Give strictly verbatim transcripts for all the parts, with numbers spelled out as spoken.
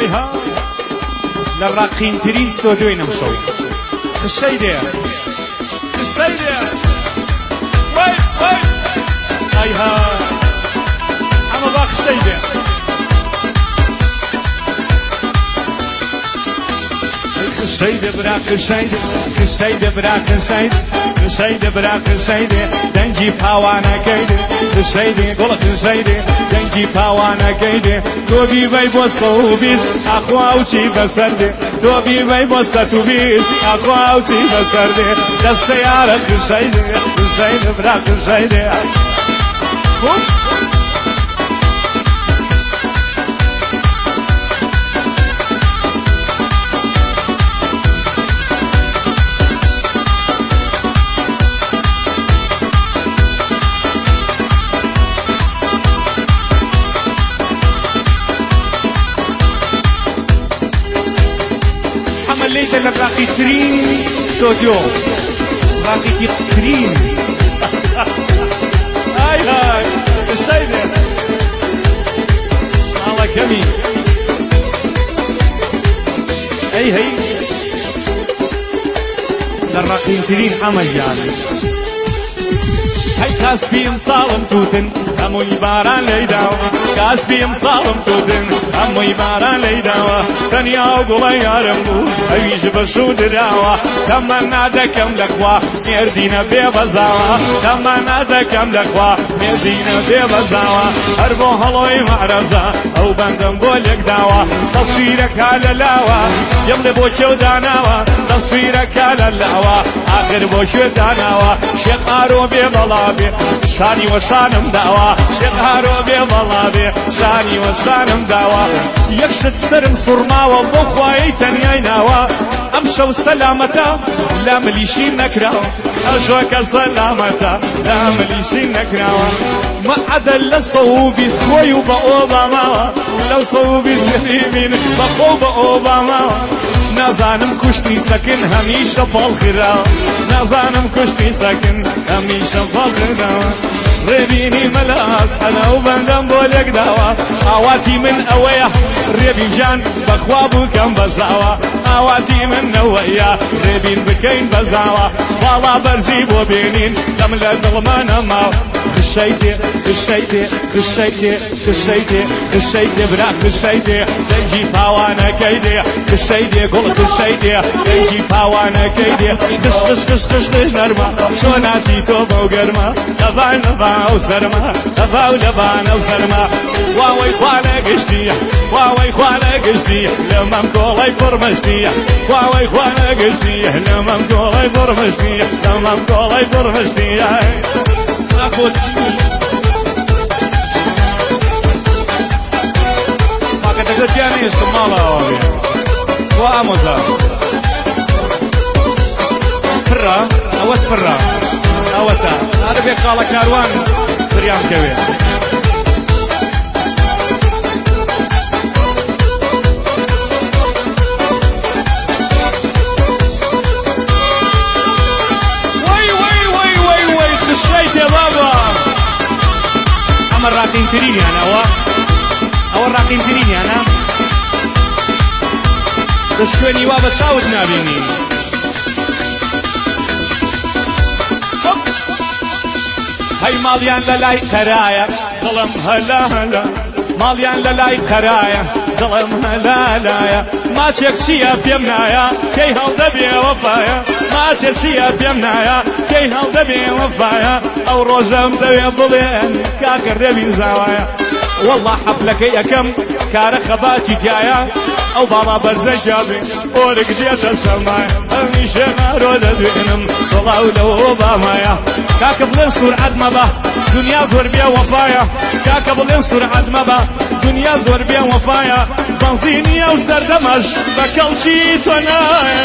هاي هاي للراقين ترين ستوديوين مشوي السيدة السيدة وي وي هاي هاي أنا باق السيدة السيدة براك السيدة السيدة براك السيدة السيدة براك السيدة دنجي باوانا كيدة السيدة قولك السيدة دنجي باوانا كيدة توبي بي بوصو بيت أقوى وشي بسردة توبي بي بوصو بيت أقوى وشي بسردة دستيارة السيدة السيدة براك السيدة ليش الراقي ترين ستوديو راقي ترين هاي هاي السيدة الله جميل اي هي الراقي ترين حمد يعني هاي كاس بيم صالم توتن همو يباران ليداو كاس بيم صالم توتن همو يباران ليداو تنيا وقولا يارمو هايش بشو دراوا تمنا دكم لقوا مردينا بيبزاوا تمنا دكم لقوا مردينا بيبزاوا هربو هلوي معرزا او بندم بولك داوا تصويرك على لاوا يملي بوشو داناوا تصويرك على لاوا اخر بوشو داناوا شقارو بيبلابي شاني وشانم داوا شقارو بيبلابي شاني وشانم داوا يكشت سرم صرماوا بخواي تنياي ناوا امشو سلامتا لا مليشي نكراوا اشوك سلامتا لا مليشي نكراوا ما عدا لصوبي سكوي وبأوباما لو صوبي سليمين بقوب أوباما نازانم كشتي سكن هميشه بالخيرا نازانم كشتي سكن هميشه بالخيرا ريبيني ملاس انا وبندم بولك داوا اواتي من اويا ريبين جان بخوابو كم بزاوا اواتي من اويا ريبين بكين بزاوا والله برجيب وبينين تملا ظلمانا ما خشيتي خشيتي خشيتي خشيتي خشيتي براك خشيتي تجي باوانا كيدي خشيتي قول خشيتي تجي باوانا كيدي خش خش خش خش نرمى شوناتي توبا وقرمى لبان لبان وسرمى لبا ولبان وسرمى واوي خوانا قشتي واوي خوانا قشتي لما مقولي فرمشتي واوي خوانا قشتي لما مقولي فرمشتي لما مقولي فرمشتي أخوت ما كنت تجاني استمالا واموزا فرا اوس فرا اوسا عارف يقال كاروان بريان كبير خشيت يا بابا أما الراقين تريني أنا أو أو الراقين تريني أنا تشويني بابا تشاوت نابيني هاي ماليان للاي قرايا ظلم هلا هلا ماليان للاي قرايا ظلم هلا هلا ما تشكسيا بيمنايا كي هل دبي وفايا ما تشكسيا بيمنايا كي هل دبي وفايا او روزم دبي ظلين كاكر ربي زوايا والله حفلك يا كم كارخباتي جايا او بابا برزة جابي ورق ديت السمايا هميشه نارو دبينم صلاو لو بامايا كاكب لنصور عدم با دنيا زور بيا وفايا كاكب لنصور عدم با دنيا زور بيا وفايا بنزينيا وسردمش بكلشي تنايا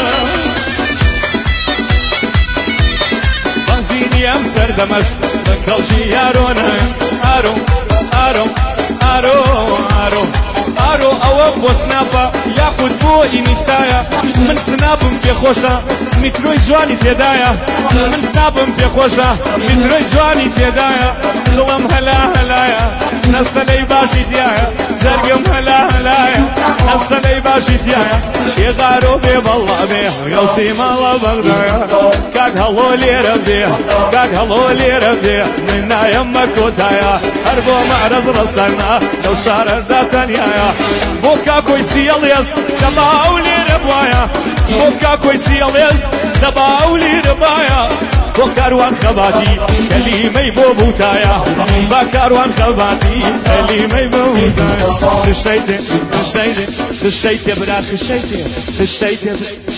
بنزينيا وسردمش بكلشي يارونا ارو ارو ارو ارو ارو او بو سنابا ياخد بو انستايا من سنابم في خوشا متروي جواني تدايا من سنابم في خوشا متروي جواني تدايا لوم هلا هلايا نستلي باشي ديايا جرقم هلا هلايا نستلي باشي ديايا شي غارو بي بالله بيه يوسي مالا بغدايا كاك هلو لي ربيه كاك هلو لي ربيه منا يمك وتايا هربو معرض رسلنا لو شارع داتنيايا بوكا كويسي الياس دباولي ربوايا بوكا كويسي الياس دباولي ربايا بكاروان خباتي كلمة بوبوتايا بكاروان خباتي كلمة بوبوتايا خشيتي خشيتي خشيتي برا خشيتي خشيتي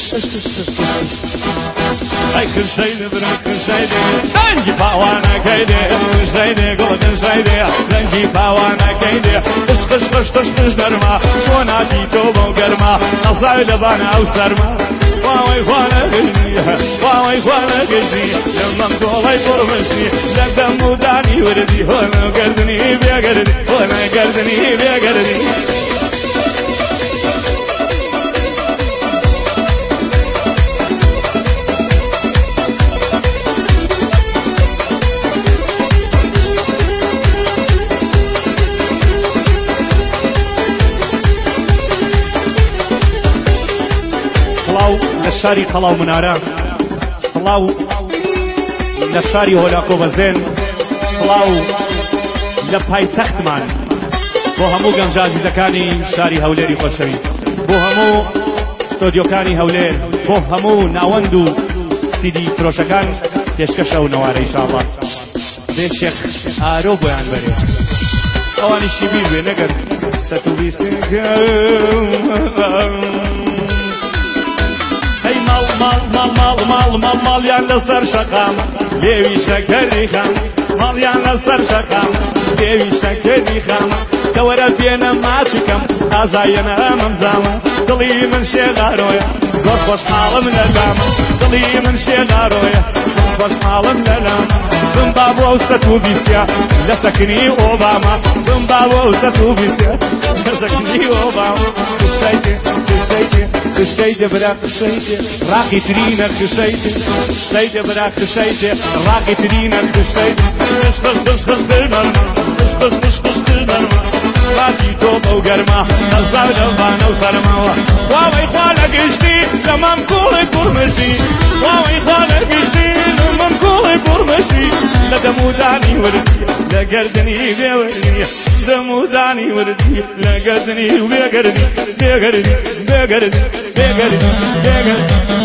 اي خشيتي برا خشيتي رنجي باوانا كيدي خشيتي قلت خشيتي رنجي باوانا كيدي خش خش خش خش خش درما شوناتي توبو قرما نصاي لبانا او سرما واوي خوانا قلبي واوي خوانا قلبي لما مطولي فرمشني لقدم وداني وردي وانا قردني بيا قردي وانا قردني بيا قردي صلاو للشاري قلاو منارا صلاو لشاری هولاکو بزن سلاو لپای تختمان بو همو گنجازی زکانی شاری هولری خوشویست بو همو ستودیوکانی هولر بو همو ناوندو سیدی فروشکان پیشکش و نواره انشاءالله ده شیخ آرو بیان بره اوانی شبیر بی نگر ستو بیستن هی مال مال مال مال مال مال مال یان لسر شقام لیوی شکری خام مال یان لسر شقام لیوی شکری خام دورة بينا ما تشكم أزاينا ممزامة دلي من شي غارويا زور خوش حال من اللام دلي من شي غارويا زور خوش حال من اللام بن بابو وستو بيسيا لسكني أوباما بن بابو وستو بيسيا لسكني أوباما خشيتي خشيتي خشيتي برا خشيتي راقي ترينا خشيتي خشيتي برا خشيتي راقي ترينا خشيتي خش خش خش خش بالمرمى خش خش خش خش بالمرمى باتی تو بو گرما نزاو دبانه و سرماوا واوی خواله گشتی لمم کولی پرمشتی واوی خواله گشتی لمم کولی پرمشتی لدمودانی وردی لگردنی بیوردی دمودانی وردی لگردنی و بیگردی بیگردی بیگردی بیگردی بیگردی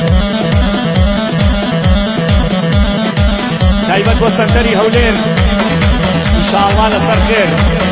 تایبت و سنتری هولین انشاءالله لسر خیر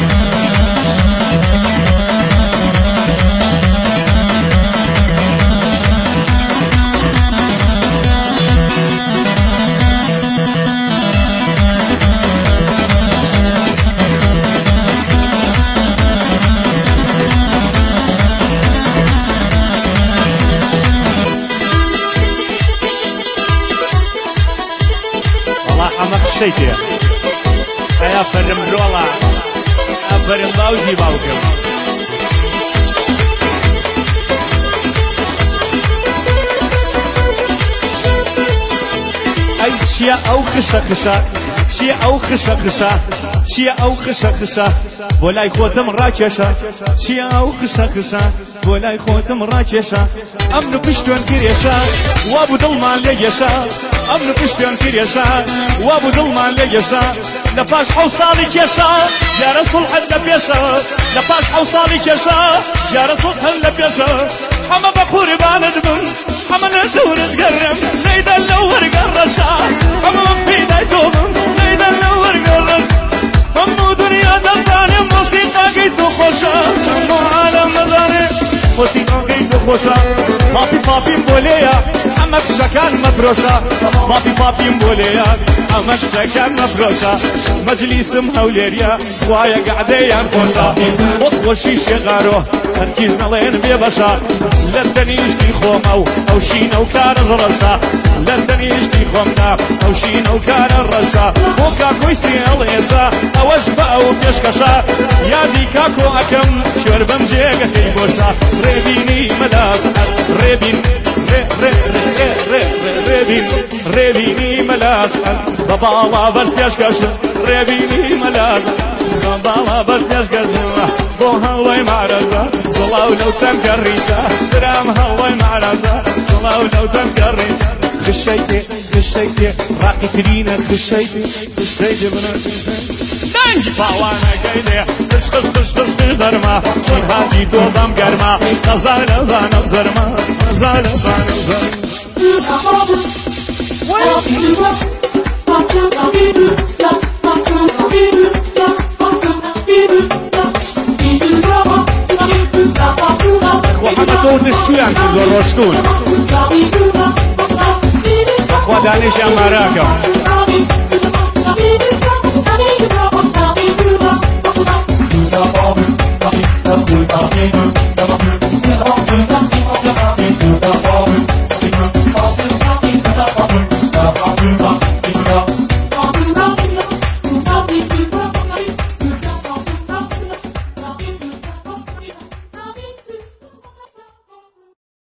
خشيتي يا فرم رولا يا فرم باوجي باوكم اي شيا او خشا خشا شيا او خشا خشا شيا او خشا خشا ولا يخوتم راكشا شيا او خشا خشا ولا يخوتم راكشا امن بشتون كريشا وابو ظلمان ليشا امن بشتون كريشا وابو ظلمان ليشا لباش حوصالي كيشا يا رسول حد لبيشا لباش حوصالي كيشا يا رسول حد لبيشا حما بخوري باندبن حما ندور تقرم ليدا اللور قرشا حما في دايتوبن ليدا اللور قرم همو دنيا دلتاني موسيقى قيتو خوشا همو عالم مداني موسيقى قيتو خوشا بابي بابي مبوليا حمك شكان مفروشا بابي بابي مبوليا حمك شكان مفروشا مجلس مهوليريا وايا قعديان خوشا وخوشي شغارو تركيزنا لين بيبشا لتنيشتي خومو او شينو كان الرشا لتنيشتي خومنا او شينو كان الرشا وكا كويسي اليسا اوش بقو بيشكشا يا دي كاكو اكم شربم جيغا كي بوشا ريبيني ملازحت ريبين ري ري ري ري ري ريبين ريبيني ملازحت بابالا بس بيشكشا ريبيني ملازحت بابالا بابت نشگزنوا بو هوای معرضه صلاو لو تنكريسا درام هوای معرضه صلاو لو تنكريسا خشيتي خشيتي راقي ترينا خشيتي خشيتي بناتي دنج باوانا قيلي خش خش خش خش درما شون هادي دوضم قرما غزال ظانا بزرما غزال ظانا بزرما وحنا قوت الشيان في الرشتون أخوة دانيش أمراكم